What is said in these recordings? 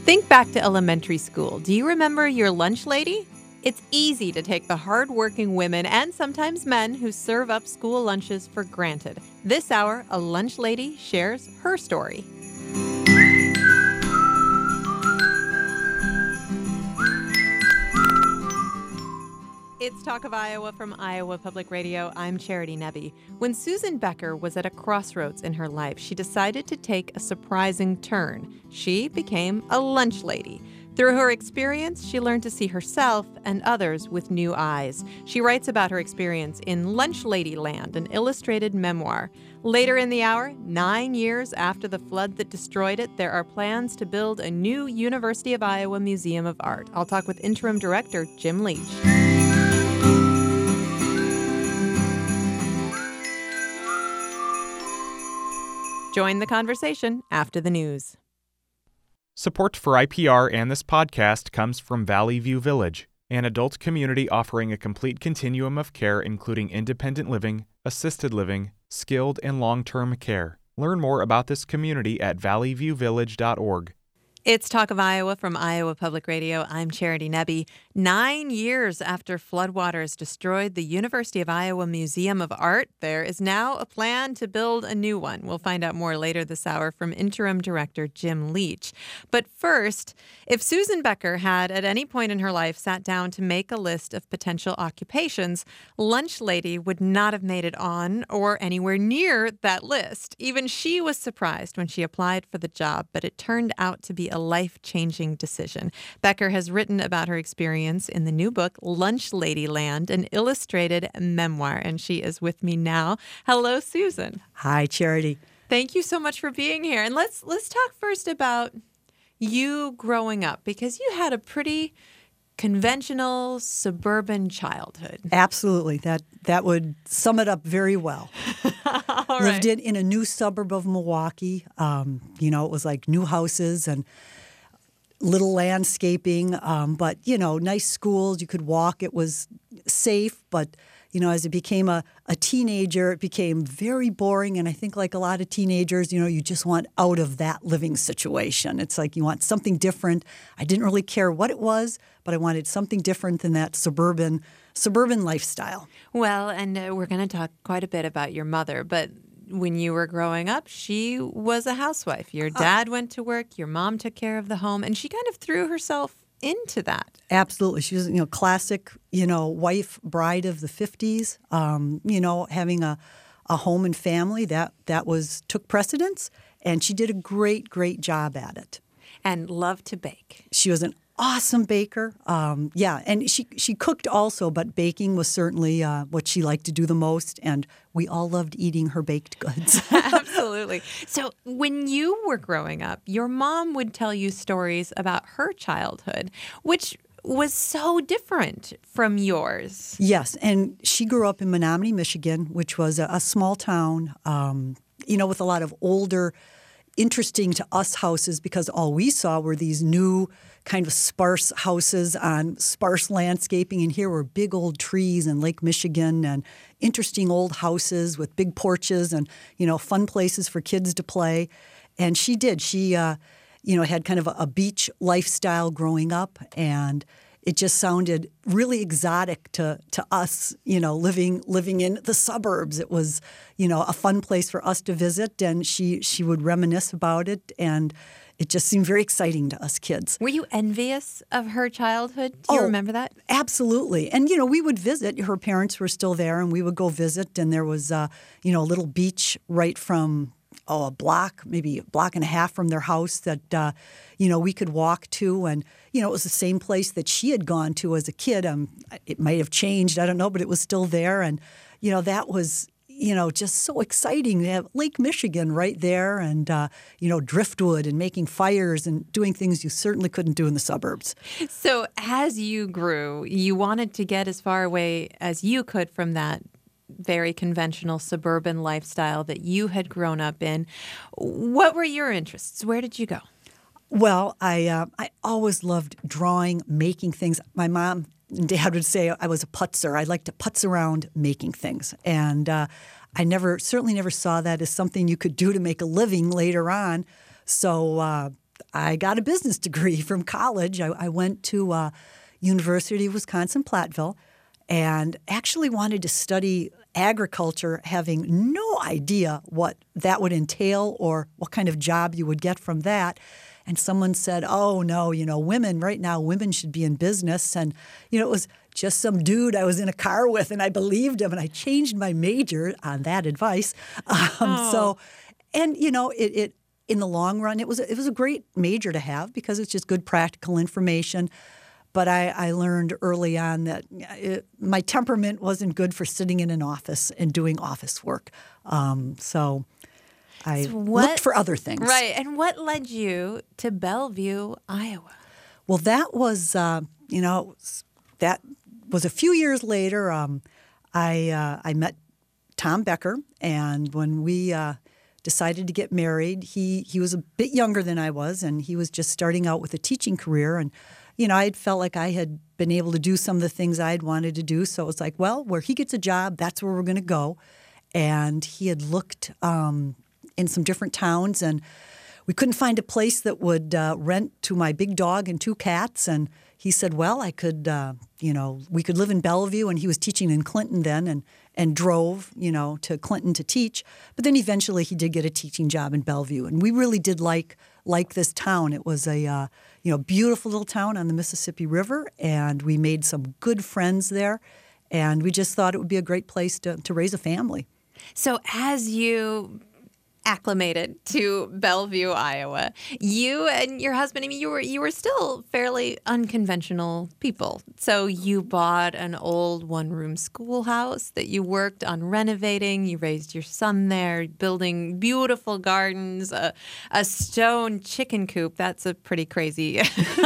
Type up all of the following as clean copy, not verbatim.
Think back to elementary school. Do you remember your lunch lady? It's easy to take the hardworking women and sometimes men who serve up school lunches for granted. This hour, a lunch lady shares her story. It's Talk of Iowa from Iowa Public Radio. I'm Charity Nebbe. When Susan Becker was at a crossroads in her life, she decided to take a surprising turn. She became a lunch lady. Through her experience, she learned to see herself and others with new eyes. She writes about her experience in Lunch Lady Land, an illustrated memoir. Later in the hour, 9 years after the flood that destroyed it, there are plans to build a new University of Iowa Museum of Art. I'll talk with Interim Director Jim Leach. Join the conversation after the news. Support for IPR and this podcast comes from Valley View Village, an adult community offering a complete continuum of care including independent living, assisted living, skilled and long-term care. Learn more about this community at valleyviewvillage.org. It's Talk of Iowa from Iowa Public Radio. I'm Charity Nebbe. 9 years after floodwaters destroyed the University of Iowa Museum of Art, there is now a plan to build a new one. We'll find out more later this hour from Interim Director Jim Leach. But first, if Susan Becker had at any point in her life sat down to make a list of potential occupations, lunch lady would not have made it on or anywhere near that list. Even she was surprised when she applied for the job, but it turned out to be a life-changing decision. Becker has written about her experience in the new book, Lunch Lady Land, an illustrated memoir, and she is with me now. Hello, Susan. Hi, Charity. Thank you so much for being here. And let's talk first about you growing up, because you had a pretty conventional suburban childhood. Absolutely. That would sum it up very well. All Lived right. in a new suburb of Milwaukee. It was like new houses and little landscaping, but, nice schools. You could walk. It was safe, but, as it became a teenager, it became very boring. And I think like a lot of teenagers, you just want out of that living situation. It's like you want something different. I didn't really care what it was, but I wanted something different than that suburban lifestyle. Well, and we're going to talk quite a bit about your mother, but when you were growing up, she was a housewife. Your dad went to work, your mom took care of the home, and she kind of threw herself into that. Absolutely. She was, classic, wife, bride of the 50s, having a home and family that took precedence, and she did a great, great job at it. And loved to bake. She was an awesome baker. And she cooked also, but baking was certainly what she liked to do the most, and we all loved eating her baked goods. Absolutely. So when you were growing up, your mom would tell you stories about her childhood, which was so different from yours. Yes, and she grew up in Menominee, Michigan, which was a small town, with a lot of older, interesting to us houses, because all we saw were these new kind of sparse houses on sparse landscaping, and here were big old trees in Lake Michigan and interesting old houses with big porches and, fun places for kids to play. And she did. She, had kind of a beach lifestyle growing up, and it just sounded really exotic to us, living in the suburbs. It was, a fun place for us to visit, and she would reminisce about it, and it just seemed very exciting to us kids. Were you envious of her childhood? Do you remember that? Absolutely. And, we would visit. Her parents were still there, and we would go visit, and there was, a little beach right from a block, maybe a block and a half from their house that, we could walk to. And, it was the same place that she had gone to as a kid. It might have changed, I don't know, but it was still there. And, that was, just so exciting to have Lake Michigan right there and, driftwood and making fires and doing things you certainly couldn't do in the suburbs. So as you grew, you wanted to get as far away as you could from that very conventional suburban lifestyle that you had grown up in. What were your interests? Where did you go? Well, I always loved drawing, making things. My mom and Dad would say I was a putzer. I liked to putz around making things. And I certainly never saw that as something you could do to make a living later on. So, I got a business degree from college. I went to University of Wisconsin-Platteville and actually wanted to study agriculture, having no idea what that would entail or what kind of job you would get from that. And someone said, oh, no, women, right now, women should be in business. And, it was just some dude I was in a car with, and I believed him, and I changed my major on that advice. It in the long run, it was a great major to have because it's just good practical information. But I learned early on that my temperament wasn't good for sitting in an office and doing office work. So I looked for other things. Right. And what led you to Bellevue, Iowa? Well, that was, that was a few years later. I met Tom Becker, and when we decided to get married, he was a bit younger than I was, and he was just starting out with a teaching career. And I felt like I had been able to do some of the things I'd wanted to do. So it was like, well, where he gets a job, that's where we're going to go. And he had looked in some different towns, and we couldn't find a place that would rent to my big dog and 2 cats. And he said, well, I could, we could live in Bellevue. And he was teaching in Clinton then and drove, to Clinton to teach. But then eventually he did get a teaching job in Bellevue. And we really did like this town. It was a beautiful little town on the Mississippi River, and we made some good friends there, and we just thought it would be a great place to raise a family. So as you acclimated to Bellevue, Iowa, you and your husband, you were still fairly unconventional people. So you bought an old one-room schoolhouse that you worked on renovating. You raised your son there, building beautiful gardens, a stone chicken coop. That's a pretty crazy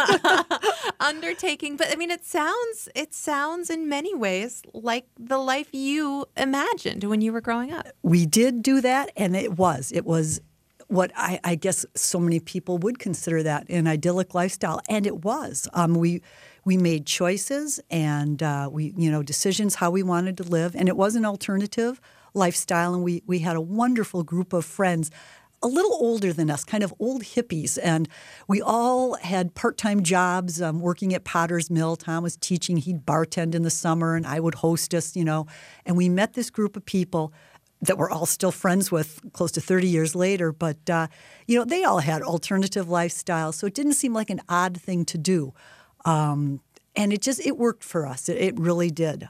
undertaking. But it sounds in many ways like the life you imagined when you were growing up. We did do that, and it was what I guess so many people would consider that an idyllic lifestyle, and it was. We made choices and we decisions how we wanted to live, and it was an alternative lifestyle, and we had a wonderful group of friends, a little older than us, kind of old hippies, and we all had part-time jobs working at Potter's Mill. Tom was teaching; he'd bartend in the summer, and I would hostess, and we met this group of people that we're all still friends with close to 30 years later. But, they all had alternative lifestyles, so it didn't seem like an odd thing to do. And it worked for us. It really did.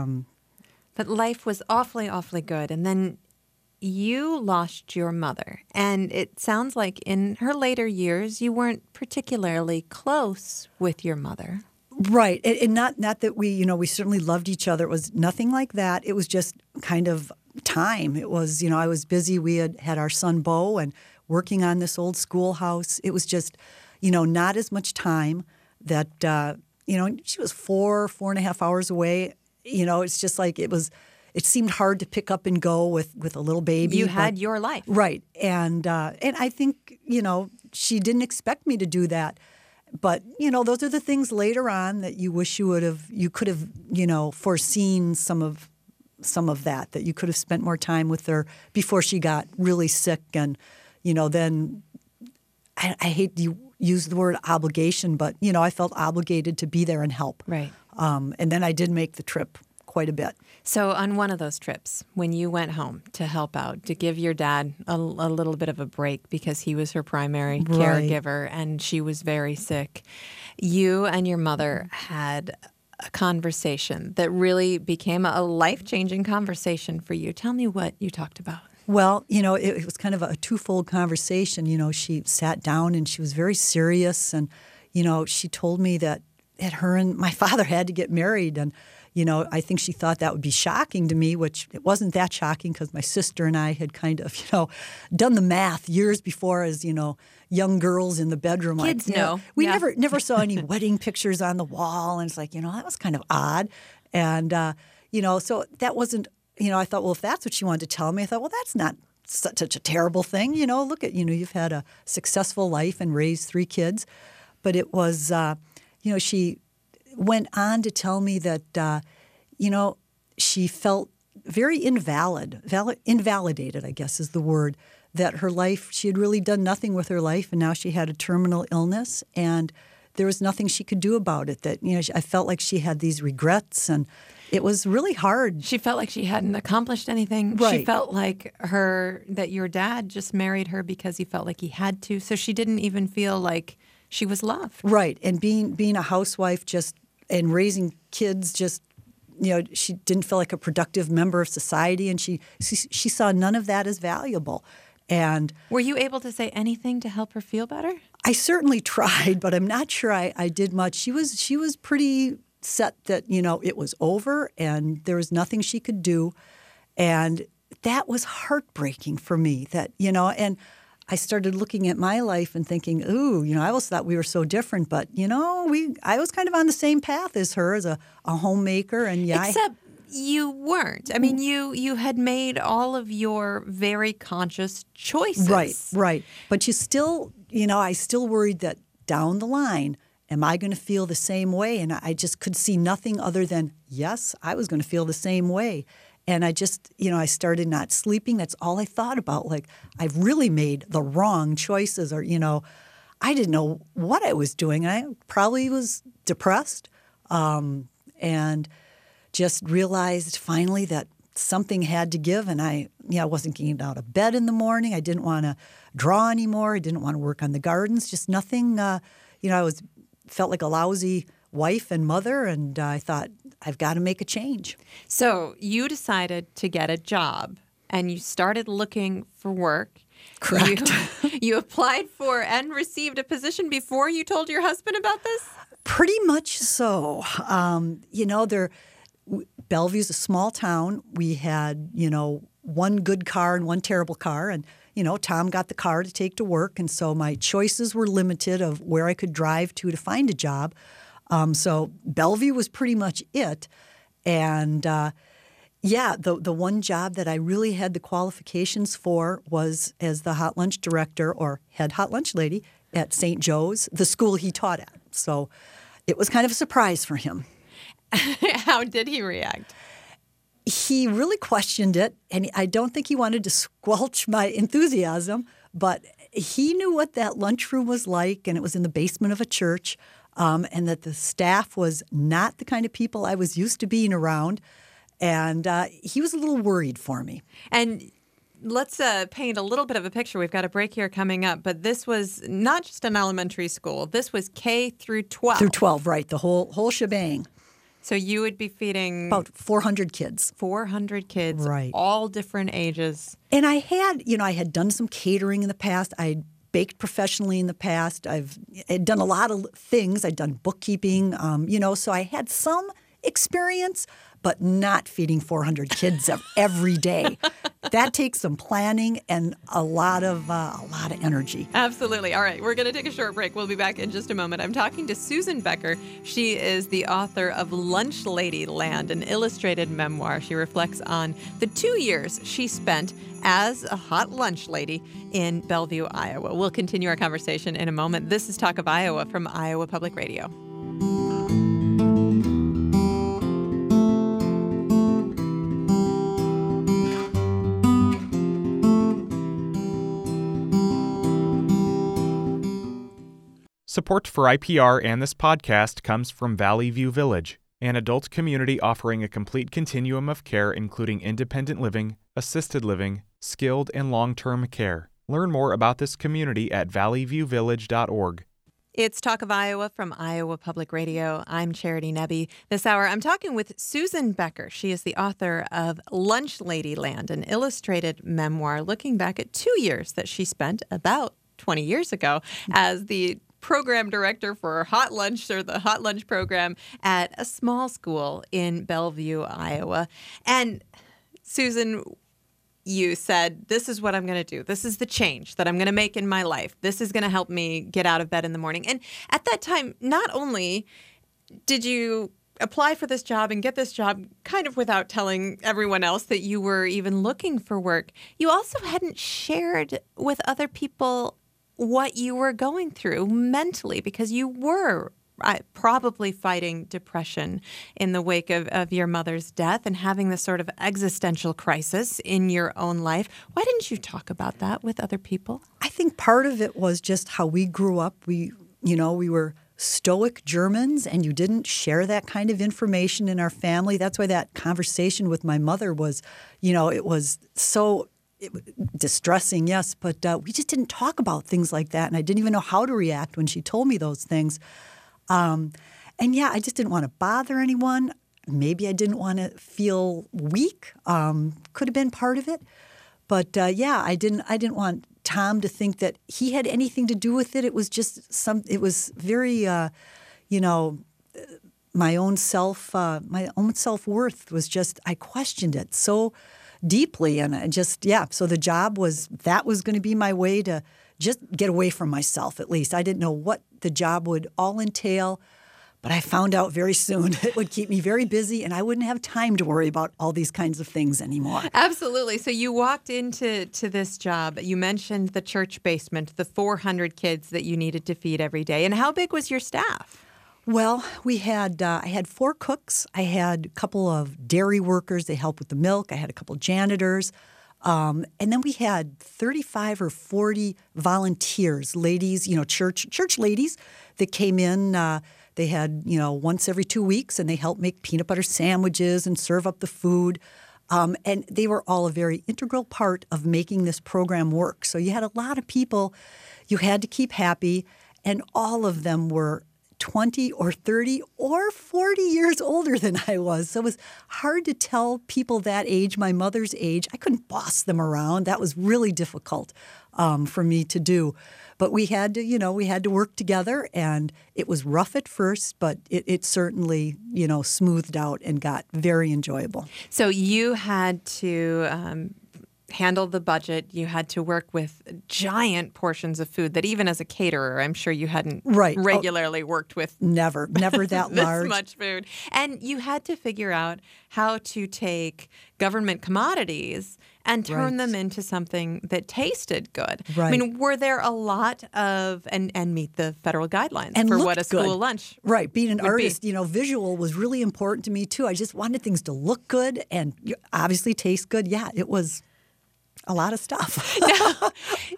But life was awfully, awfully good. And then you lost your mother. And it sounds like in her later years, you weren't particularly close with your mother. Right. And not that we certainly loved each other. It was nothing like that. It was just kind of time. It was, I was busy. We had our son, Bo, and working on this old schoolhouse. It was just, not as much time that, she was 4.5 hours away. It's just like it seemed hard to pick up and go with a little baby. You had your life. Right. And I think, she didn't expect me to do that. But, those are the things later on that you wish you could have, foreseen some of that you could have spent more time with her before she got really sick. And, then I hate to use the word obligation, but, I felt obligated to be there and help. Right. And then I did make the trip quite a bit. So on one of those trips, when you went home to help out, to give your dad a little bit of a break because he was her primary caregiver and she was very sick, you and your mother had a conversation that really became a life-changing conversation for you. Tell me what you talked about. Well, it was kind of a twofold conversation. She sat down and she was very serious. And, she told me that her and my father had to get married. And, I think she thought that would be shocking to me, which it wasn't that shocking because my sister and I had kind of, done the math years before as, young girls in the bedroom. Kids know. We never saw any wedding pictures on the wall. And it's like, that was kind of odd. And, so that wasn't, I thought, well, if that's what she wanted to tell me, I thought, well, that's not such a terrible thing. Look at, you've had a successful life and raised 3 kids. But it was, she went on to tell me that, she felt very invalidated, I guess is the word, that her life, she had really done nothing with her life, and now she had a terminal illness, and there was nothing she could do about it. That, I felt like she had these regrets, and it was really hard. She felt like she hadn't accomplished anything. Right. She felt like that your dad just married her because he felt like he had to. So she didn't even feel like she was loved. Right. And being a housewife and raising kids she didn't feel like a productive member of society, and she saw none of that as valuable. And were you able to say anything to help her feel better? I certainly tried, but I'm not sure I did much. She was pretty set that, it was over and there was nothing she could do. And that was heartbreaking for me and I started looking at my life and thinking, I always thought we were so different, but, I was kind of on the same path as her as a homemaker. And Except you weren't. I mean, you had made all of your very conscious choices. Right. But you still, I still worried that down the line, am I going to feel the same way? And I just could see nothing other than, yes, I was going to feel the same way. And I just, I started not sleeping. That's all I thought about. Like, I've really made the wrong choices, or, I didn't know what I was doing. I probably was depressed, and just realized finally that something had to give. And I wasn't getting out of bed in the morning. I didn't want to draw anymore. I didn't want to work on the gardens. Just nothing. I felt like a lousy wife and mother, and I thought, I've got to make a change. So you decided to get a job, and you started looking for work. Correct. You applied for and received a position before you told your husband about this? Pretty much so. Bellevue's a small town. We had, one good car and one terrible car, and Tom got the car to take to work, and so my choices were limited of where I could drive to find a job. So Bellevue was pretty much it. And, the one job that I really had the qualifications for was as the hot lunch director or head hot lunch lady at St. Joe's, the school he taught at. So it was kind of a surprise for him. How did he react? He really questioned it, and I don't think he wanted to squelch my enthusiasm, but he knew what that lunchroom was like, and it was in the basement of a church. And that the staff was not the kind of people I was used to being around. And he was a little worried for me. And let's paint a little bit of a picture. We've got a break here coming up. But this was not just an elementary school. This was K through 12. Through 12, right. The whole shebang. So you would be feeding about 400 kids. 400 kids, right. All different ages. And I had done some catering in the past. I'd baked professionally in the past. I'd done a lot of things. I'd done bookkeeping, so I had some experience, but not feeding 400 kids every day. That takes some planning and a lot of energy. Absolutely. All right, we're going to take a short break. We'll be back in just a moment. I'm talking to Susan Becker. She is the author of Lunch Lady Land, an illustrated memoir. She reflects on the 2 years she spent as a hot lunch lady in Bellevue, Iowa. We'll continue our conversation in a moment. This is Talk of Iowa from Iowa Public Radio. Support for IPR and this podcast comes from Valley View Village, an adult community offering a complete continuum of care including independent living, assisted living, skilled and long-term care. Learn more about this community at valleyviewvillage.org. It's Talk of Iowa from Iowa Public Radio. I'm Charity Nebbe. This hour, I'm talking with Susan Becker. She is the author of Lunch Lady Land, an illustrated memoir looking back at 2 years that she spent about 20 years ago as the program director for Hot Lunch, or the Hot Lunch program at a small school in Bellevue, Iowa. And Susan, you said, this is what I'm going to do. This is the change that I'm going to make in my life. This is going to help me get out of bed in the morning. And at that time, not only did you apply for this job and get this job kind of without telling everyone else that you were even looking for work, you also hadn't shared with other people what you were going through mentally, because you were probably fighting depression in the wake of your mother's death and having this sort of existential crisis in your own life. Why didn't you talk about that with other people? I think part of it was just how we grew up. We were stoic Germans, and you didn't share that kind of information in our family. That's why that conversation with my mother was, it was so distressing, yes, but we just didn't talk about things like that, and I didn't even know how to react when she told me those things. And yeah, I just didn't want to bother anyone. Maybe I didn't want to feel weak. Could have been part of it, but yeah, I didn't want Tom to think that he had anything to do with it. It was just it was very, my own self-worth was just, I questioned it so deeply. And I just, so the job was going to be my way to just get away from myself, at least. I didn't know what the job would all entail, but I found out very soon it would keep me very busy and I wouldn't have time to worry about all these kinds of things anymore. Absolutely. So you walked into this job. You mentioned the church basement, the 400 kids that you needed to feed every day. And how big was your staff? Well, I had 4 cooks. I had a couple of dairy workers. They helped with the milk. I had a couple janitors. And then we had 35 or 40 volunteers, ladies, church ladies that came in. They had, once every 2 weeks, and they helped make peanut butter sandwiches and serve up the food. And they were all a very integral part of making this program work. So you had a lot of people you had to keep happy, and all of them were 20 or 30 or 40 years older than I was. So it was hard to tell people that age, my mother's age. I couldn't boss them around. That was really difficult for me to do. But we had to work together, and it was rough at first, but it certainly, smoothed out and got very enjoyable. So you had to handle the budget. You had to work with giant portions of food that even as a caterer, I'm sure you hadn't regularly worked with. Never that this large. much food. And you had to figure out how to take government commodities and turn them into something that tasted good. Right. I mean, were there a lot of, and meet the federal guidelines and for what a school good. Lunch Right. Being an artist, be. Visual was really important to me too. I just wanted things to look good and obviously taste good. Yeah, it was a lot of stuff. Now,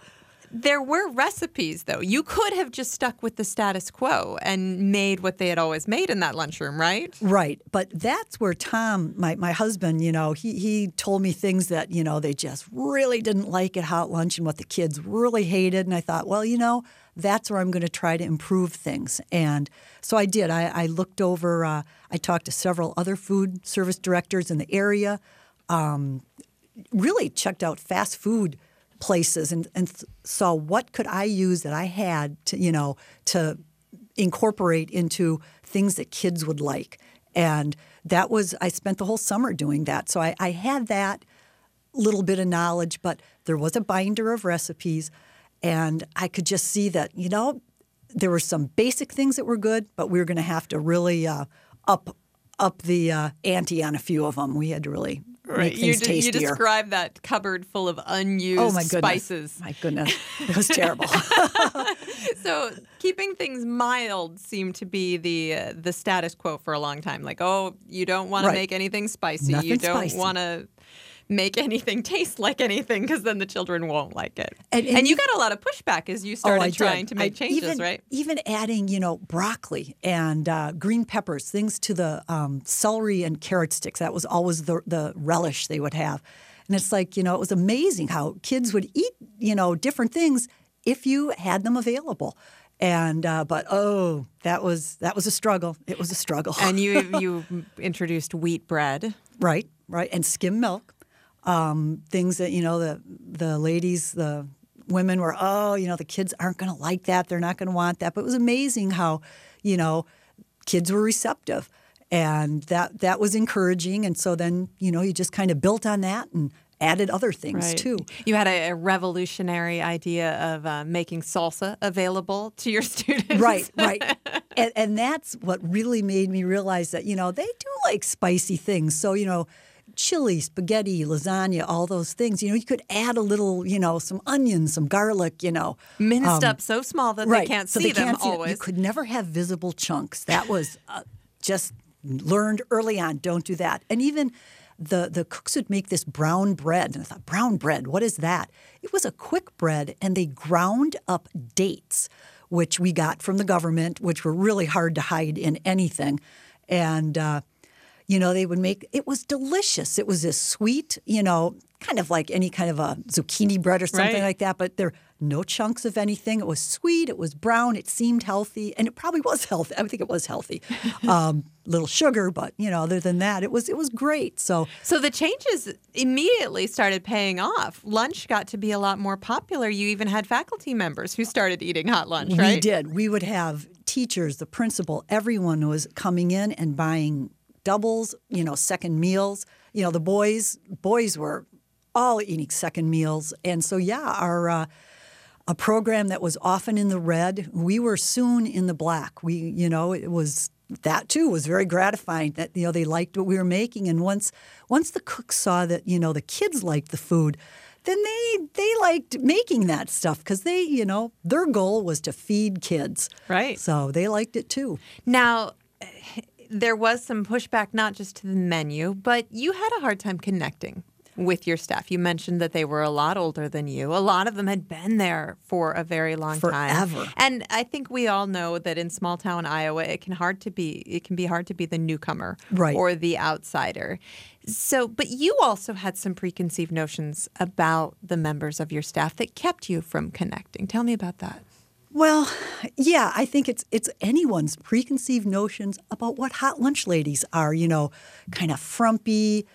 there were recipes, though. You could have just stuck with the status quo and made what they had always made in that lunchroom, right? Right. But that's where Tom, my husband, he told me things that, they just really didn't like at Hot Lunch and what the kids really hated. And I thought, well, that's where I'm going to try to improve things. And so I did. I looked over, I talked to several other food service directors in the area, really checked out fast food places and saw what could I use that I had to incorporate into things that kids would like. And I spent the whole summer doing that. So I had that little bit of knowledge, but there was a binder of recipes, and I could just see that, there were some basic things that were good, but we were going to have to really up the ante on a few of them. We had to really make things tastier. You described that cupboard full of unused spices. My goodness. It was terrible. So keeping things mild seemed to be the status quo for a long time. Like, you don't want to make anything spicy. Nothing you don't spicy. want to make anything taste like anything because then the children won't like it. And you got a lot of pushback as you started trying to make changes, right? Even adding, broccoli and green peppers, things to the celery and carrot sticks. That was always the relish they would have. And it's like, it was amazing how kids would eat, different things if you had them available. And that was a struggle. It was a struggle. And you introduced wheat bread. Right, and skim milk. Things that, the ladies, the women were, the kids aren't going to like that. They're not going to want that. But it was amazing how, kids were receptive. And that was encouraging. And so then, you just kind of built on that and added other things too. You had a revolutionary idea of making salsa available to your students. Right. And that's what really made me realize that, they do like spicy things. So, chili, spaghetti, lasagna, all those things. You could add a little, some onions, some garlic, Minced up so small that right. they can't so see they them can't see always. You could never have visible chunks. That was just learned early on. Don't do that. And even the cooks would make this brown bread. And I thought, brown bread, what is that? It was a quick bread, and they ground up dates, which we got from the government, which were really hard to hide in anything. And, they would make – it was delicious. It was this sweet, kind of like any kind of a zucchini bread or something Right. like that, but there no chunks of anything. It was sweet. It was brown. It seemed healthy, and it probably was healthy. I think it was healthy. Little sugar, but other than that, it was great. So the changes immediately started paying off. Lunch got to be a lot more popular. You even had faculty members who started eating hot lunch, right? we did. We would have teachers, the principal, everyone was coming in and buying doubles, second meals. The boys were all eating second meals, and so our a program that was often in the red, we were soon in the black. It was that too was very gratifying that they liked what we were making, and once the cooks saw that the kids liked the food, then they liked making that stuff because they their goal was to feed kids, Right. So they liked it too. Now, there was some pushback not just to the menu, but you had a hard time connecting with your staff. You mentioned that they were a lot older than you. A lot of them had been there for a very long time. Forever. And I think we all know that in small town Iowa, it can be hard to be the newcomer Right. or the outsider. So, but you also had some preconceived notions about the members of your staff that kept you from connecting. Tell me about that. Well, yeah, I think it's anyone's preconceived notions about what hot lunch ladies are, kind of frumpy,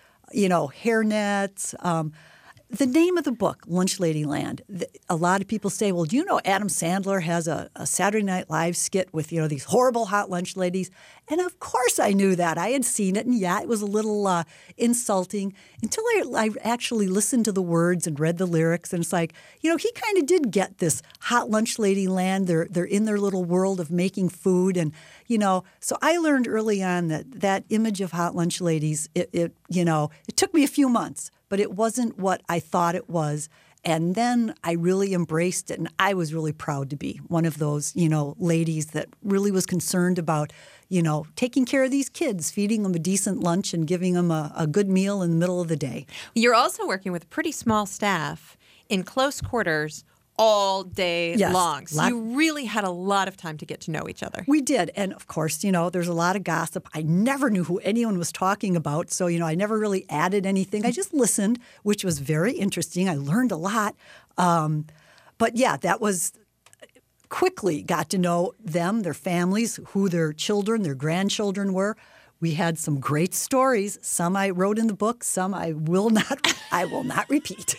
hairnets. The name of the book, Lunch Lady Land, a lot of people say, well, do you know Adam Sandler has a Saturday Night Live skit with, these horrible hot lunch ladies? And of course I knew that. I had seen it, and yeah, it was a little insulting until I actually listened to the words and read the lyrics. And it's like, he kind of did get this hot lunch lady land. They're in their little world of making food. And, so I learned early on that image of hot lunch ladies, it took me a few months, but it wasn't what I thought it was. And then I really embraced it, and I was really proud to be one of those, ladies that really was concerned about, taking care of these kids, feeding them a decent lunch and giving them a good meal in the middle of the day. You're also working with a pretty small staff in close quarters all day Yes. long. So you really had a lot of time to get to know each other. We did. And of course, there's a lot of gossip. I never knew who anyone was talking about. So, I never really added anything. I just listened, which was very interesting. I learned a lot. But yeah, that was quickly got to know them, their families, who their children, their grandchildren were. We had some great stories. Some I wrote in the book. Some I will not repeat.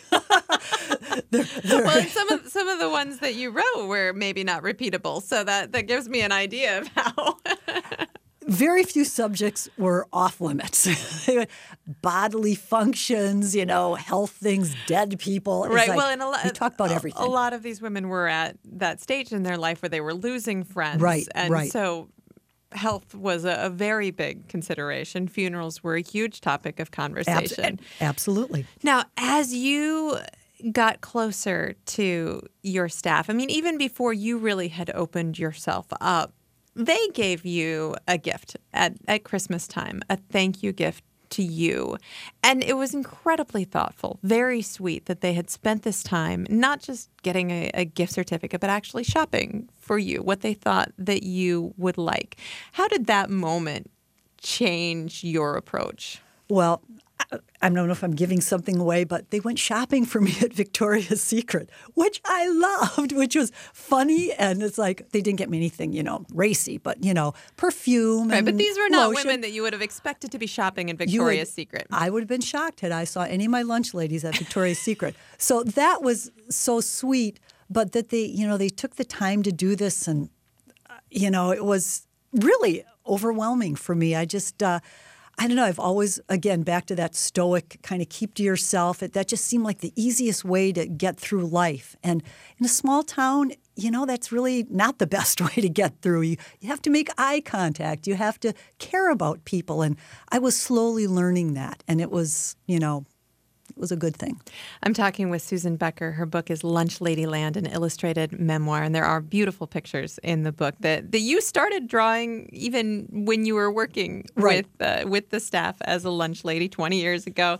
Well, and some of the ones that you wrote were maybe not repeatable, so that gives me an idea of how. Very few subjects were off limits. Bodily functions, health things, dead people. Right. Like, well, and we talked about everything. A lot of these women were at that stage in their life where they were losing friends. Right. And right. so health was a very big consideration. Funerals were a huge topic of conversation. Absolutely. Now, as you got closer to your staff, even before you really had opened yourself up, they gave you a gift at Christmas time, a thank you gift to you. And it was incredibly thoughtful, very sweet that they had spent this time not just getting a gift certificate, but actually shopping for you, what they thought that you would like. How did that moment change your approach? Well, I don't know if I'm giving something away, but they went shopping for me at Victoria's Secret, which I loved, which was funny. And it's like they didn't get me anything, racy, but, perfume. Right, and but these were not lotion. women that you would have expected to be shopping in Victoria's Secret. I would have been shocked had I saw any of my lunch ladies at Victoria's Secret. So that was so sweet, but that they took the time to do this. And, it was really overwhelming for me. I just... I don't know. I've always, again, back to that stoic kind of keep to yourself. That just seemed like the easiest way to get through life. And in a small town, that's really not the best way to get through. You have to make eye contact. You have to care about people. And I was slowly learning that. And it was, it was a good thing. I'm talking with Susan Becker. Her book is Lunch Ladyland, an illustrated memoir. And there are beautiful pictures in the book that you started drawing even when you were working right. with the staff as a lunch lady 20 years ago.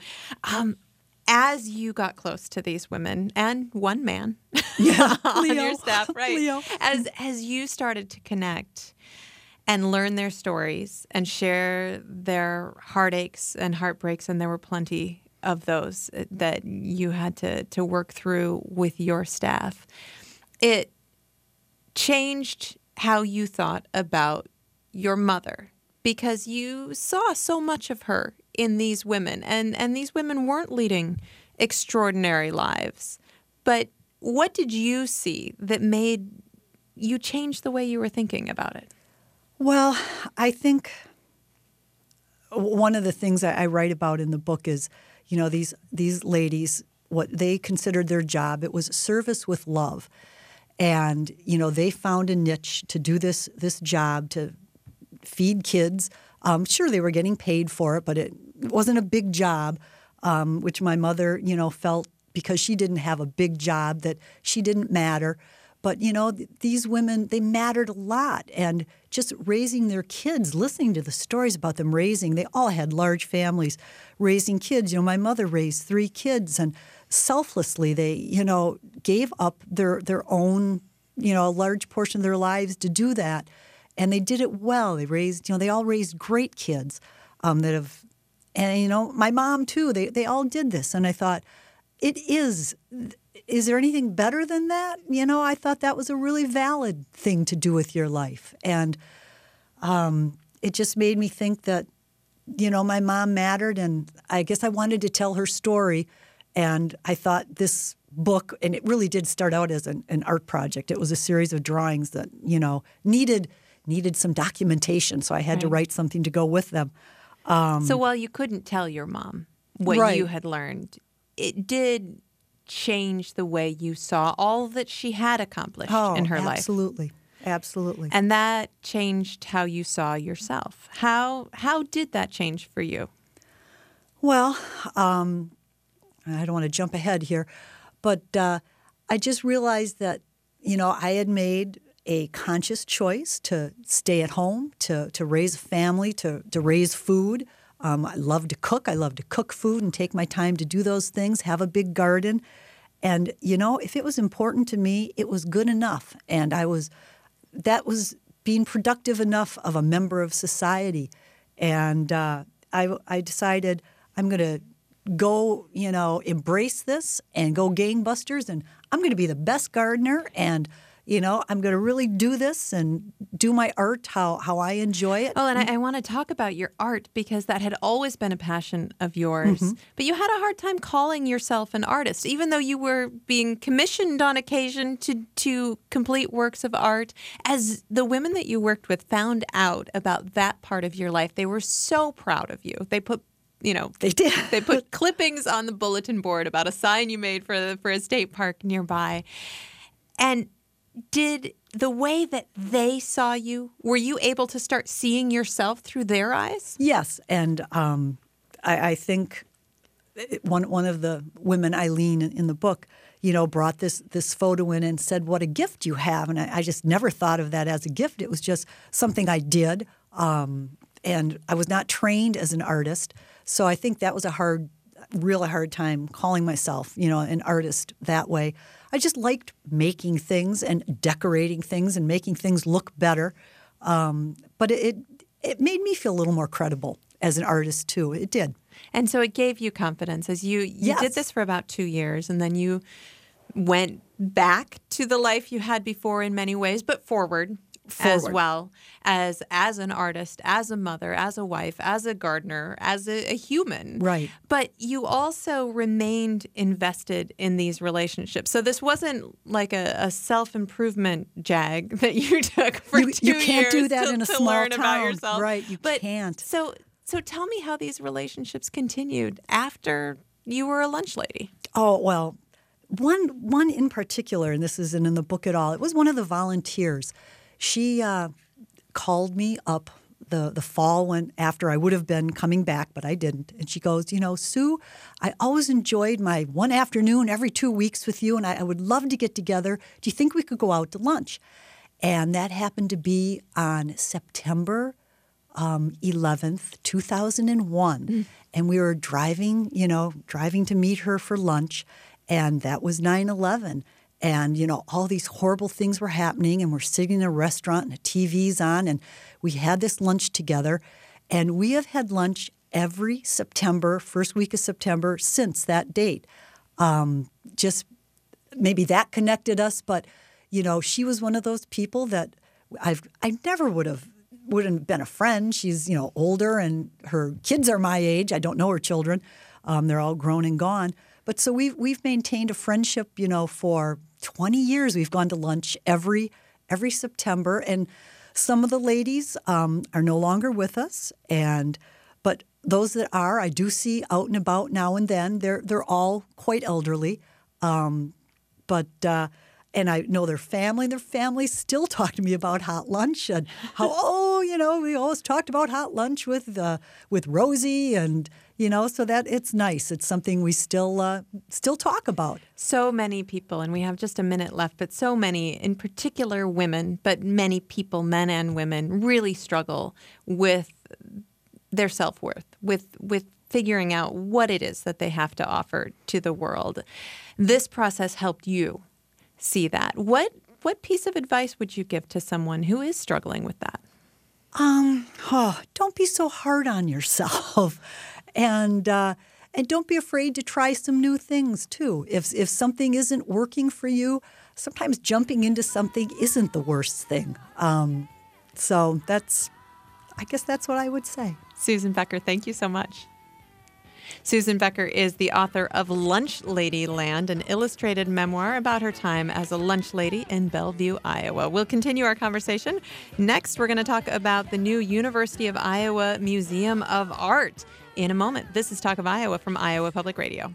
As you got close to these women and one man on Leo. your staff, right? Leo. As you started to connect and learn their stories and share their heartaches and heartbreaks, and there were plenty of those that you had to work through with your staff, it changed how you thought about your mother, because you saw so much of her in these women, and these women weren't leading extraordinary lives. But what did you see that made you change the way you were thinking about it? Well, I think one of the things I write about in the book is, these ladies, what they considered their job, it was service with love. And, they found a niche to do this job, to feed kids. Sure, they were getting paid for it, but it wasn't a big job, which my mother, felt because she didn't have a big job that she didn't matter. But, these women, they mattered a lot. And just raising their kids, listening to the stories about them raising, they all had large families raising kids. My mother raised 3 kids, and selflessly they, gave up their own, a large portion of their lives to do that. And they did it well. They raised, they all raised great kids that have, and, my mom too, they all did this. And I thought, is there anything better than that? I thought that was a really valid thing to do with your life. And it just made me think that, my mom mattered, and I guess I wanted to tell her story. And I thought this book, and it really did start out as an art project. It was a series of drawings that, needed some documentation, so I had to write something to go with them. So while you couldn't tell your mom what right. you had learned, it did change the way you saw all that she had accomplished in her life. Absolutely. Absolutely. And that changed how you saw yourself. How did that change for you? Well, I don't want to jump ahead here, but I just realized that, I had made a conscious choice to stay at home, to raise a family, to raise food. I love to cook. I love to cook food and take my time to do those things, have a big garden. And, if it was important to me, it was good enough. And that was being productive enough of a member of society. And I decided I'm going to go, embrace this and go gangbusters. And I'm going to be the best gardener, and I'm going to really do this and do my art how I enjoy it. Oh, and I want to talk about your art, because that had always been a passion of yours. Mm-hmm. But you had a hard time calling yourself an artist, even though you were being commissioned on occasion to complete works of art. As the women that you worked with found out about that part of your life, they were so proud of you. They put they did. They put clippings on the bulletin board about a sign you made for a state park nearby. And did the way that they saw you, were you able to start seeing yourself through their eyes? Yes, and I think one of the women, Eileen, in the book, brought this photo in and said, "What a gift you have!" And I just never thought of that as a gift. It was just something I did, and I was not trained as an artist, so I think that was really hard time calling myself, an artist that way. I just liked making things and decorating things and making things look better. But it made me feel a little more credible as an artist, too. It did. And so it gave you confidence as you yes. did this for about 2 years, and then you went back to the life you had before in many ways, but forward. As well as an artist, as a mother, as a wife, as a gardener, as a human. Right. But you also remained invested in these relationships. So this wasn't like a self-improvement jag that you took for 2 years. You can't do that in a small learn town. About yourself. Right, you can't. So tell me how these relationships continued after you were a lunch lady. Oh, well, One in particular, and this isn't in the book at all, it was one of the volunteers. She called me up the fall after I would have been coming back, but I didn't. And she goes, Sue, I always enjoyed my one afternoon every 2 weeks with you, and I would love to get together. Do you think we could go out to lunch? And that happened to be on September 11th, 2001. And we were driving to meet her for lunch. And that was 9/11. And, all these horrible things were happening, and we're sitting in a restaurant and the TV's on, and we had this lunch together. And we have had lunch every September, first week of September, since that date. Just maybe that connected us, but, she was one of those people that I never wouldn't have been a friend. She's, older, and her kids are my age. I don't know her children. They're all grown and gone. But so we've maintained a friendship, for 20 years. We've gone to lunch every September, and some of the ladies are no longer with us, but those that are, I do see out and about now and then. They're all quite elderly, and I know their family. Their families still talk to me about hot lunch and how we always talked about hot lunch with Rosie, and so that it's nice. It's something we still talk about. So many people, and we have just a minute left, but so many, in particular women, but many people, men and women, really struggle with their self-worth, with figuring out what it is that they have to offer to the world. This process helped you see that. What piece of advice would you give to someone who is struggling with that? Don't be so hard on yourself. And don't be afraid to try some new things, too. If something isn't working for you, sometimes jumping into something isn't the worst thing. So I guess that's what I would say. Susan Becker, thank you so much. Susan Becker is the author of Lunch Lady Land, an illustrated memoir about her time as a lunch lady in Bellevue, Iowa. We'll continue our conversation. Next, we're going to talk about the new University of Iowa Museum of Art in a moment. This is Talk of Iowa from Iowa Public Radio.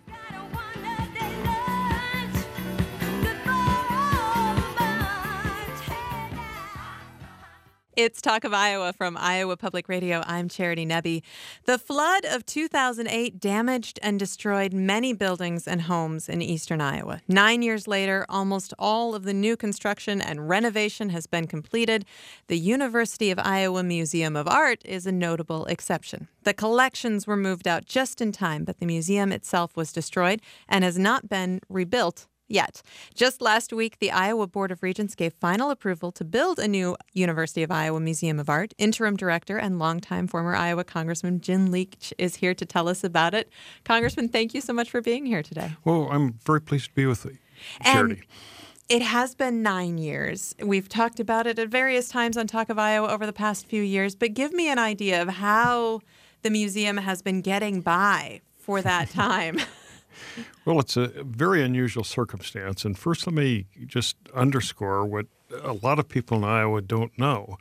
It's Talk of Iowa from Iowa Public Radio. I'm Charity Nebbe. The flood of 2008 damaged and destroyed many buildings and homes in eastern Iowa. 9 years later, almost all of the new construction and renovation has been completed. The University of Iowa Museum of Art is a notable exception. The collections were moved out just in time, but the museum itself was destroyed and has not been rebuilt yet. Just last week, the Iowa Board of Regents gave final approval to build a new University of Iowa Museum of Art. Interim director and longtime former Iowa Congressman Jim Leach is here to tell us about it. Congressman, thank you so much for being here today. Well, I'm very pleased to be with you, Charity. And it has been 9 years. We've talked about it at various times on Talk of Iowa over the past few years, but give me an idea of how the museum has been getting by for that time. Well, it's a very unusual circumstance. And first, let me just underscore what a lot of people in Iowa don't know.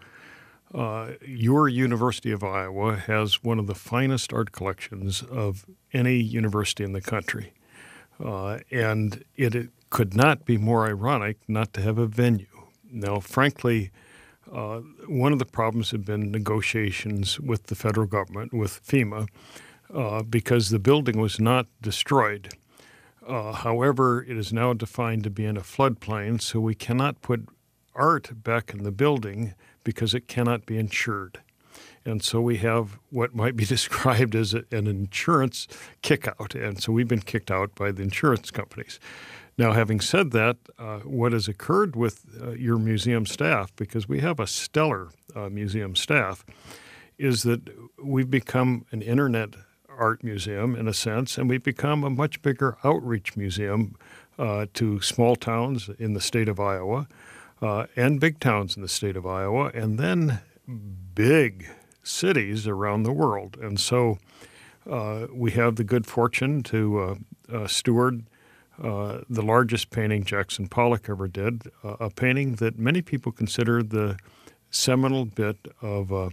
Your University of Iowa has one of the finest art collections of any university in the country. And it could not be more ironic not to have a venue. Now, frankly, one of the problems have been negotiations with the federal government, with FEMA, because the building was not destroyed. However, it is now defined to be in a floodplain, so we cannot put art back in the building because it cannot be insured. And so we have what might be described as an insurance kick-out, and so we've been kicked out by the insurance companies. Now, having said that, what has occurred with your museum staff, because we have a stellar museum staff, is that we've become an internet art museum in a sense, and we've become a much bigger outreach museum to small towns in the state of Iowa and big towns in the state of Iowa, and then big cities around the world. And so we have the good fortune to steward the largest painting Jackson Pollock ever did, a painting that many people consider the seminal bit of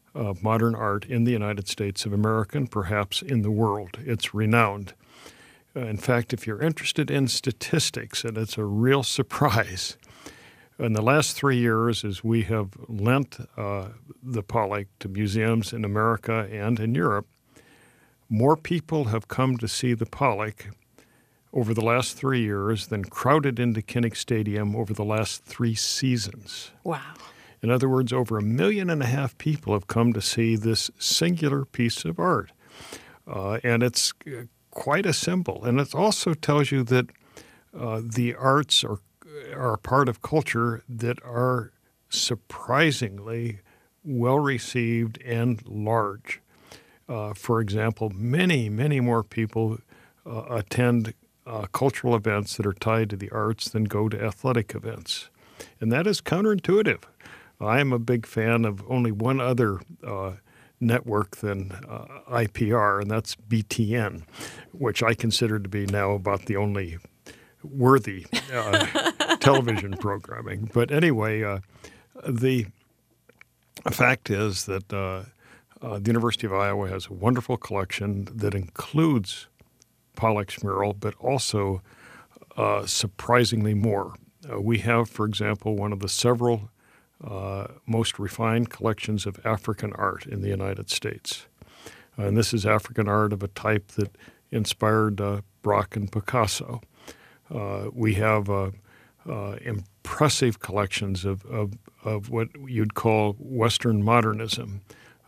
modern art in the United States of America and perhaps in the world. It's renowned. In fact, if you're interested in statistics, and it's a real surprise, in the last 3 years, as we have lent the Pollock to museums in America and in Europe, more people have come to see the Pollock over the last 3 years than crowded into Kinnick Stadium over the last 3 seasons. Wow. In other words, over 1.5 million people have come to see this singular piece of art. And it's quite a symbol. And it also tells you that the arts are a part of culture that are surprisingly well-received and large. For example, many, many more people attend cultural events that are tied to the arts than go to athletic events. And that is counterintuitive. I am a big fan of only one other network than IPR, and that's BTN, which I consider to be now about the only worthy television programming. But anyway, the fact is that the University of Iowa has a wonderful collection that includes Pollock's mural, but also surprisingly more. We have, for example, one of the several most refined collections of African art in the United States. And this is African art of a type that inspired Braque and Picasso. We have impressive collections of what you'd call Western modernism,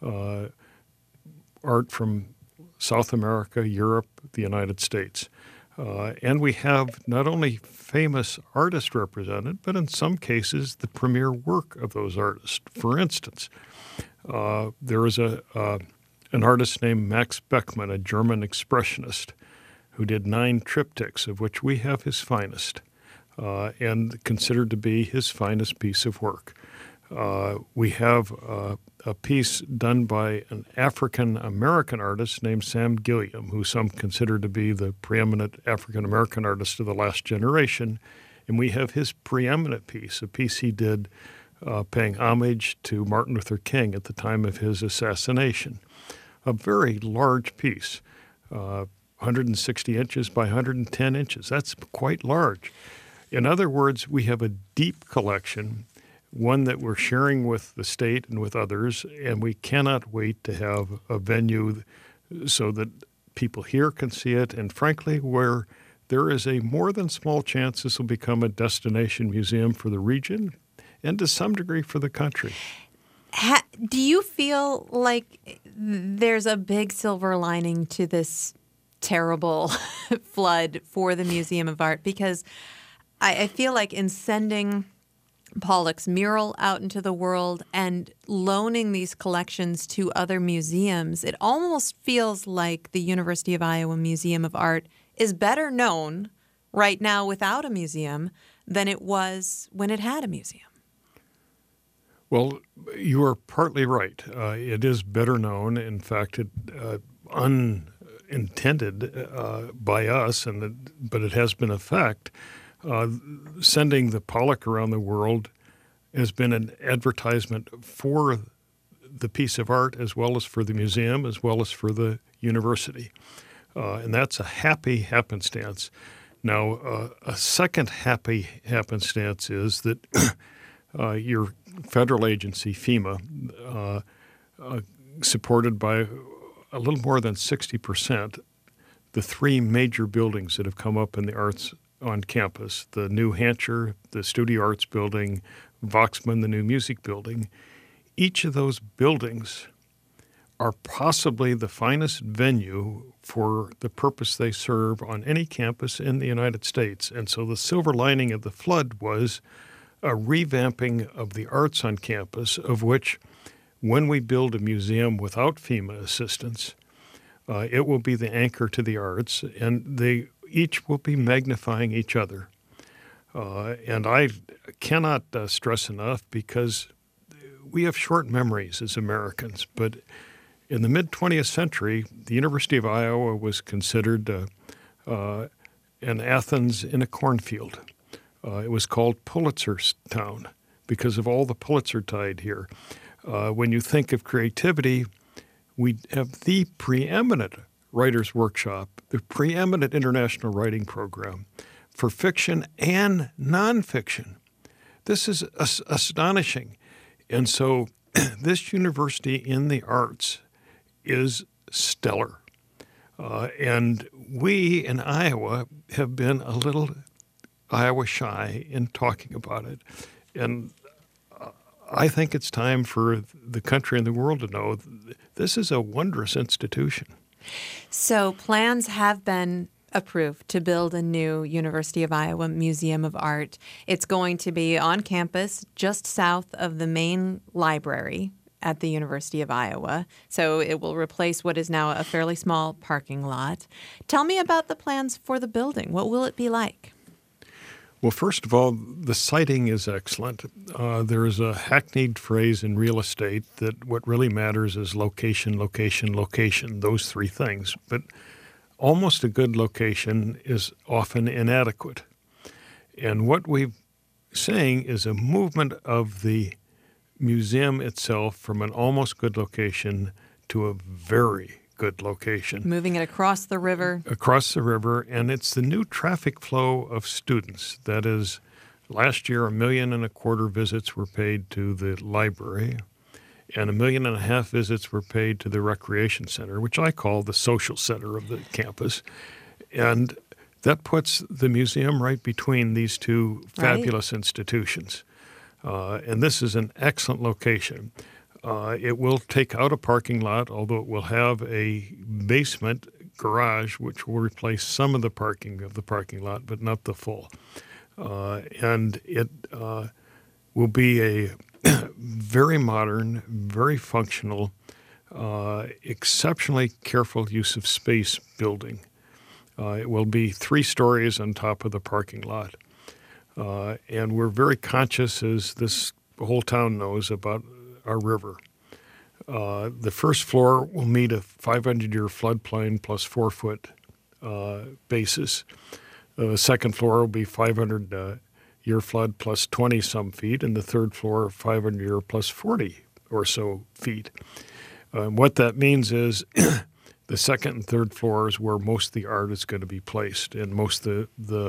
art from South America, Europe, the United States. And we have not only famous artists represented, but in some cases the premier work of those artists. For instance, there is an artist named Max Beckmann, a German expressionist, who did 9 triptychs, of which we have his finest, and considered to be his finest piece of work. We have a piece done by an African-American artist named Sam Gilliam, who some consider to be the preeminent African-American artist of the last generation. And we have his preeminent piece, a piece he did paying homage to Martin Luther King at the time of his assassination. A very large piece, 160 inches by 110 inches. That's quite large. In other words, we have a deep collection, one that we're sharing with the state and with others, and we cannot wait to have a venue so that people here can see it, and frankly, where there is a more than small chance this will become a destination museum for the region and to some degree for the country. Do you feel like there's a big silver lining to this terrible flood for the Museum of Art? Because I feel like in sending Pollock's mural out into the world and loaning these collections to other museums, it almost feels like the University of Iowa Museum of Art is better known right now without a museum than it was when it had a museum. Well, you are partly right. It is better known. In fact, it unintended by us, but it has been a fact. Sending the Pollock around the world has been an advertisement for the piece of art as well as for the museum as well as for the university. And that's a happy happenstance. Now, a second happy happenstance is that your federal agency, FEMA, supported by a little more than 60%, the 3 major buildings that have come up in the arts on campus, the New Hampshire, the Studio Arts Building, Voxman, the new music building. Each of those buildings are possibly the finest venue for the purpose they serve on any campus in the United States. And so the silver lining of the flood was a revamping of the arts on campus, of which when we build a museum without FEMA assistance, it will be the anchor to the arts, and they each will be magnifying each other. And I cannot stress enough, because we have short memories as Americans, but in the mid-20th century, the University of Iowa was considered an Athens in a cornfield. It was called Pulitzerstown because of all the Pulitzer tied here. When you think of creativity, we have the preeminent Writers Workshop, the preeminent international writing program for fiction and nonfiction. This is astonishing. And so this university in the arts is stellar. And we in Iowa have been a little Iowa shy in talking about it. And I think it's time for the country and the world to know this is a wondrous institution. So plans have been approved to build a new University of Iowa Museum of Art. It's going to be on campus just south of the main library at the University of Iowa. So it will replace what is now a fairly small parking lot. Tell me about the plans for the building. What will it be like? Well, first of all, the siting is excellent. There is a hackneyed phrase in real estate that what really matters is location, location, location, those three things. But almost a good location is often inadequate. And what we're saying is a movement of the museum itself from an almost good location to a very good location. Moving it across the river. Across the river, and it's the new traffic flow of students. That is, last year, 1.25 million visits were paid to the library, and 1.5 million visits were paid to the recreation center, which I call the social center of the campus. And that puts the museum right between these two fabulous institutions. And this is an excellent location. It will take out a parking lot, although it will have a basement garage, which will replace some of the parking lot, but not the full. And it will be a very modern, very functional, exceptionally careful use of space building. It will be 3 stories on top of the parking lot. And we're very conscious, as this whole town knows, about our river. The first floor will meet a 500-year floodplain plus 4-foot basis. The second floor will be 500-year flood plus 20-some feet, and the third floor 500-year plus 40 or so feet. What that means is the second and third floors where most of the art is going to be placed and most of the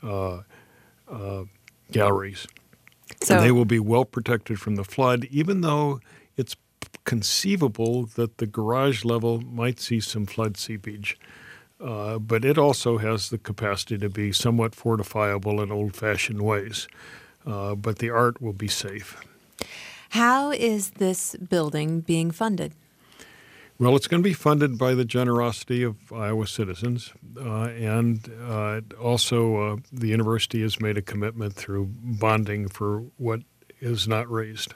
galleries. So, and they will be well protected from the flood, even though it's conceivable that the garage level might see some flood seepage. But it also has the capacity to be somewhat fortifiable in old-fashioned ways. But the art will be safe. How is this building being funded? Well, it's going to be funded by the generosity of Iowa citizens, and also the university has made a commitment through bonding for what is not raised.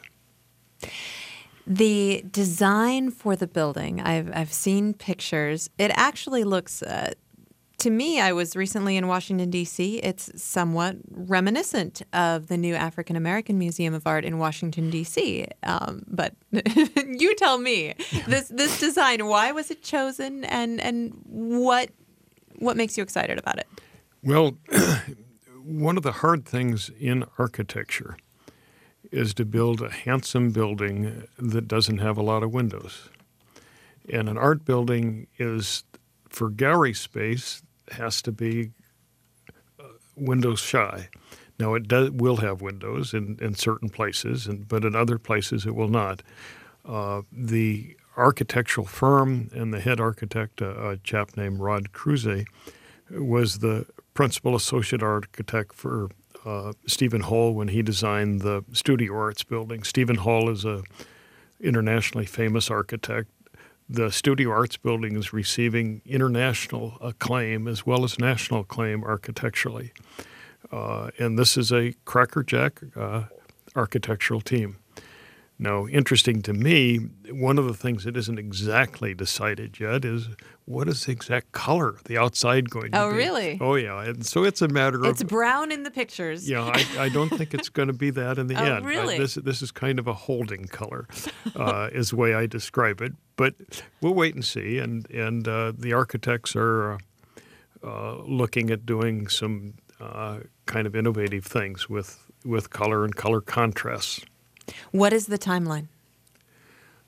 The design for the building, I've seen pictures. It actually looks, to me, I was recently in Washington, D.C. It's somewhat reminiscent of the new African American Museum of Art in Washington, D.C. But you tell me, this design, why was it chosen, and what makes you excited about it? Well, one of the hard things in architecture is to build a handsome building that doesn't have a lot of windows. And an art building is, for gallery space, has to be windows shy. Now, it will have windows in certain places, but in other places it will not. The architectural firm and the head architect, a chap named Rod Kruse, was the principal associate architect for Stephen Hall when he designed the Studio Arts building. Stephen Hall is an internationally famous architect. The Studio Arts building is receiving international acclaim as well as national acclaim architecturally. And this is a crackerjack architectural team. Now, interesting to me, one of the things that isn't exactly decided yet is what is the exact color of the outside going to be? Oh, really? Oh, yeah. And so it's a matter of... It's brown in the pictures. Yeah, I don't think it's going to be that in the end. Oh, really? This is kind of a holding color, is the way I describe it. But we'll wait and see. And the architects are looking at doing some kind of innovative things with color and color contrasts. What is the timeline?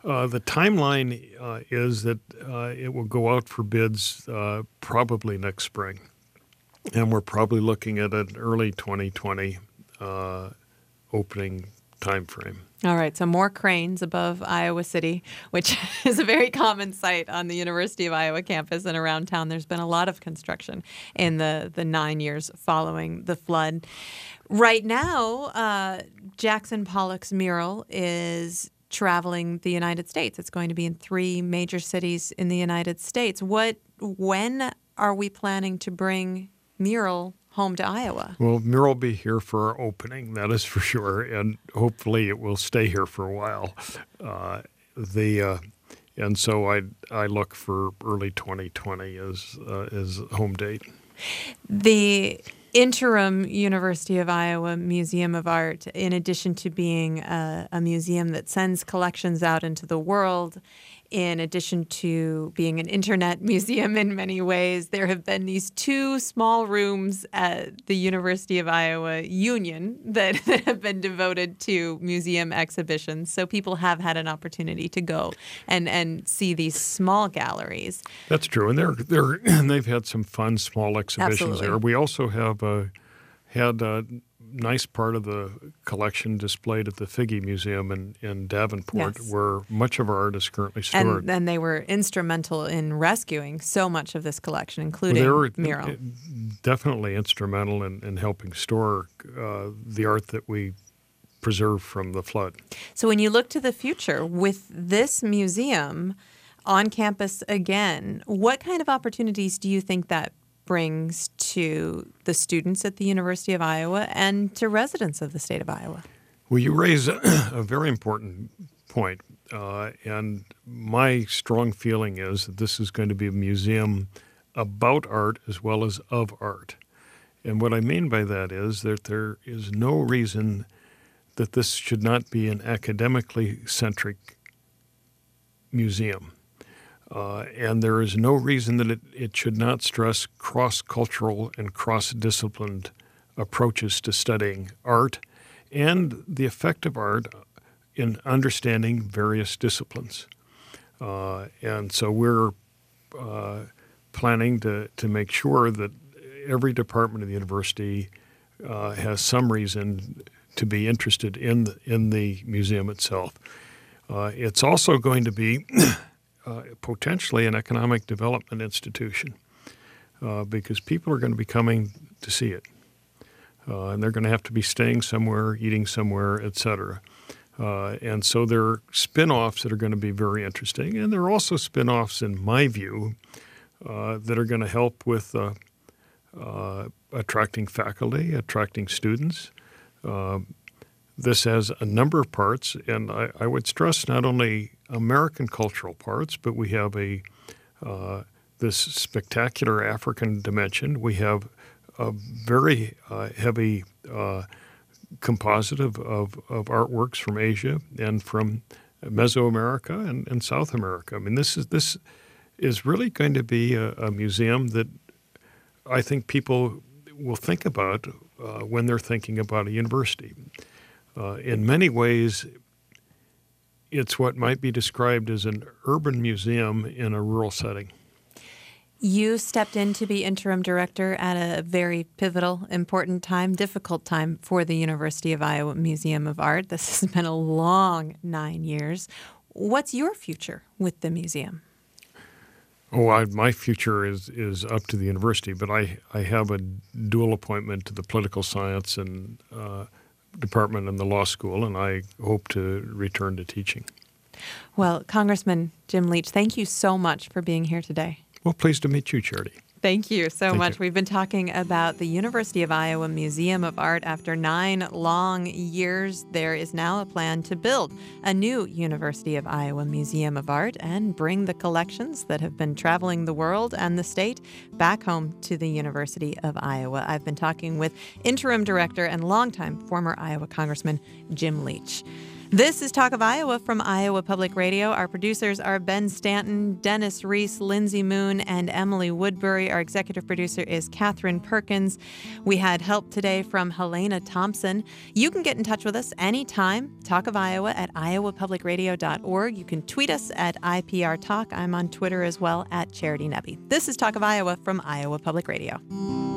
The timeline is that it will go out for bids probably next spring. And we're probably looking at an early 2020 opening time frame. All right, so more cranes above Iowa City, which is a very common sight on the University of Iowa campus and around town. There's been a lot of construction in the 9 years following the flood. Right now, Jackson Pollock's mural is traveling the United States. It's going to be in 3 major cities in the United States. When are we planning to bring mural home to Iowa? Well, mural will be here for our opening, that is for sure, and hopefully it will stay here for a while. And so I look for early 2020 as home date. The interim University of Iowa Museum of Art, in addition to being a museum that sends collections out into the world, in addition to being an internet museum in many ways, there have been these 2 small rooms at the University of Iowa Union that have been devoted to museum exhibitions. So people have had an opportunity to go and see these small galleries. That's true, and they've had some fun small exhibitions Absolutely. there. We also have had a nice part of the collection displayed at the Figge Museum in Davenport, Yes. where much of our art is currently stored. And they were instrumental in rescuing so much of this collection, including They were mural. definitely instrumental in helping store the art that we preserved from the flood. So when you look to the future with this museum on campus again, what kind of opportunities do you think that brings to the students at the University of Iowa and to residents of the state of Iowa? Well, you raise a very important point, and my strong feeling is that this is going to be a museum about art as well as of art. And what I mean by that is that there is no reason that this should not be an academically centric museum. And there is no reason that it should not stress cross-cultural and cross-disciplined approaches to studying art and the effect of art in understanding various disciplines. And so we're planning to make sure that every department of the university has some reason to be interested in the museum itself. It's also going to be potentially an economic development institution because people are going to be coming to see it. And they're going to have to be staying somewhere, eating somewhere, et cetera. And so there are spin-offs that are going to be very interesting. And there are also spin-offs, in my view, that are going to help with attracting faculty, attracting students. This has a number of parts, and I would stress not only American cultural parts, but we have this spectacular African dimension. We have a very heavy composite of artworks from Asia and from Mesoamerica and South America. I mean, this is really going to be a museum that I think people will think about when they're thinking about a university. In many ways, it's what might be described as an urban museum in a rural setting. You stepped in to be interim director at a very pivotal, important time, difficult time for the University of Iowa Museum of Art. This has been a long 9 years. What's your future with the museum? My future is up to the university, but I have a dual appointment to the political science and department in the law school, and I hope to return to teaching. Well, Congressman Jim Leach, thank you so much for being here today. Well, pleased to meet you, Charity. Thank you so Thank much. you. We've been talking about the University of Iowa Museum of Art. After 9 long years, there is now a plan to build a new University of Iowa Museum of Art and bring the collections that have been traveling the world and the state back home to the University of Iowa. I've been talking with interim director and longtime former Iowa Congressman Jim Leach. This is Talk of Iowa from Iowa Public Radio. Our producers are Ben Stanton, Dennis Reese, Lindsay Moon, and Emily Woodbury. Our executive producer is Catherine Perkins. We had help today from Helena Thompson. You can get in touch with us anytime. Talk of Iowa at iowapublicradio.org. You can tweet us at IPR Talk. I'm on Twitter as well at Charity Nebbe. This is Talk of Iowa from Iowa Public Radio.